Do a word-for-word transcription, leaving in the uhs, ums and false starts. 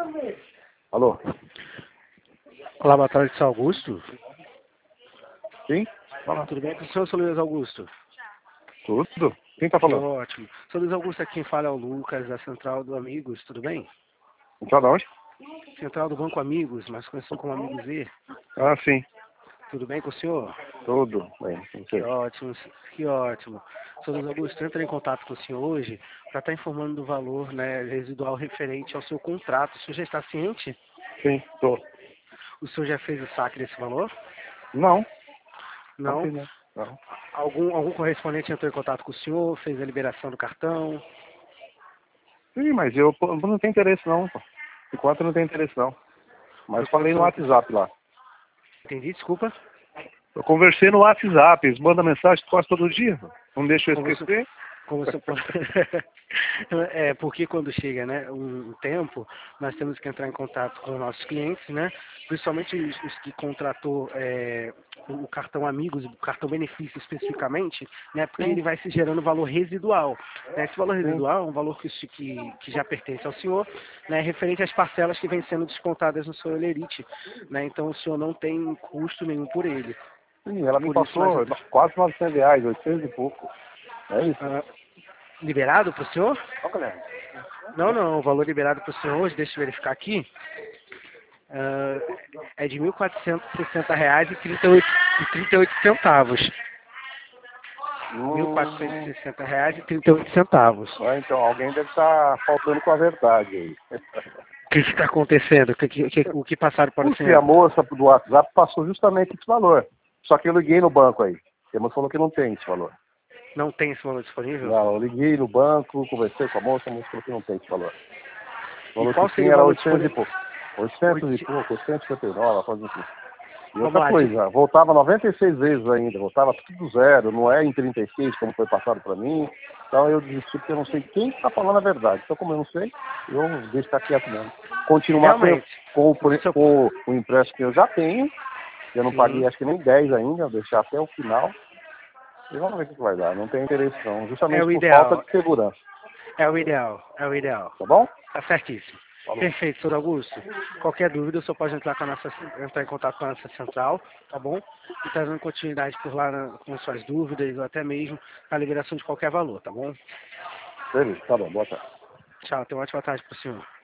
Alô? Olá, boa tarde, senhor Augusto. Sim? Olá, tudo bem com o senhor, senhor Luiz Augusto? Tudo? Quem tá Que falando? ótimo. Senhor Luiz Augusto, aqui quem fala é o Lucas, da Central do Amigos, tudo bem? Então da onde? Central do Banco Amigos, mais conhecido como Amigos Z. Ah, sim. Tudo bem com o senhor? Tudo bem. Que Ok. ótimo, que ótimo. Senhor Luiz Augusto, eu entrei em contato com o senhor hoje para estar informando do valor, né, residual referente ao seu contrato. O senhor já está ciente? Sim, tô. O senhor já fez o saque desse valor? Não, não Não? fiz não. Não. Algum, algum correspondente entrou em contato com o senhor, fez a liberação do cartão? Sim, mas eu pô, não tenho interesse não, pô. Enquanto não tenho interesse não. Mas Por falei no quanto... WhatsApp lá. Entendi, desculpa. Eu conversei no WhatsApp, eles mandam mensagem quase todo dia. Pô. Não deixa eu Como você, esquecer. como você pode... É, porque quando chega, né, um tempo, nós temos que entrar em contato com os nossos clientes, né, principalmente os, os que contratou é, o cartão Amigos, o cartão Benefício especificamente, né, porque Sim, ele vai se gerando valor residual. Né? Esse valor sim. residual é um valor que, que, que já pertence ao senhor, né, referente às parcelas que vêm sendo descontadas no seu Elerite. Né, então o senhor não tem custo nenhum por ele. Sim, ela me Por isso nós passou entramos. quase novecentos reais, oitocentos e pouco. É isso? Ah, liberado para o senhor? Ó, Guilherme. Não, não, o valor liberado para o senhor hoje, deixa eu verificar aqui, ah, é de mil quatrocentos e sessenta reais e trinta e oito e trinta e oito centavos. Mil quatrocentos Hum, e sessenta reais e trinta e oito centavos. ah, então alguém deve estar faltando com a verdade aí. O que está acontecendo? O que, que- o que passaram para o Porque a senhor? moça do WhatsApp passou justamente esse valor. Só que eu liguei no banco aí. E a moça falou que não tem esse valor. Não tem esse valor disponível? Não, eu liguei no banco, conversei com a moça, a moça falou que não tem esse valor. O E valor que qual tinha seria o era valor oitocentos e disponível? pouco. oitocentos e Oiti- pouco, oitocentos e cinquenta e nove, coisa assim. E Vamos outra lá, de- coisa, voltava noventa e seis vezes ainda, voltava tudo zero, não é em trinta e seis como foi passado para mim. Então eu desisti porque eu não sei quem está falando a verdade. Então como eu não sei, eu deixo ficar quieto mesmo. Continuar com, realmente, com, o o- seu... com o empréstimo que eu já tenho. Eu não Sim, paguei acho que nem dez ainda, vou deixar até o final. E vamos ver o que vai dar. Não tem interesse não, é justamente o por falta ideal, de segurança. é o ideal, é o ideal. Tá bom? Tá certíssimo. Falou. Perfeito, senhor Augusto. Qualquer dúvida, o senhor pode entrar, com a nossa, entrar em contato com a nossa central, tá bom? E tá dando continuidade por lá na- com suas dúvidas, ou até mesmo a liberação de qualquer valor, tá bom? Beleza, tá bom, boa tarde. Tchau, tenha uma ótima tarde pro senhor.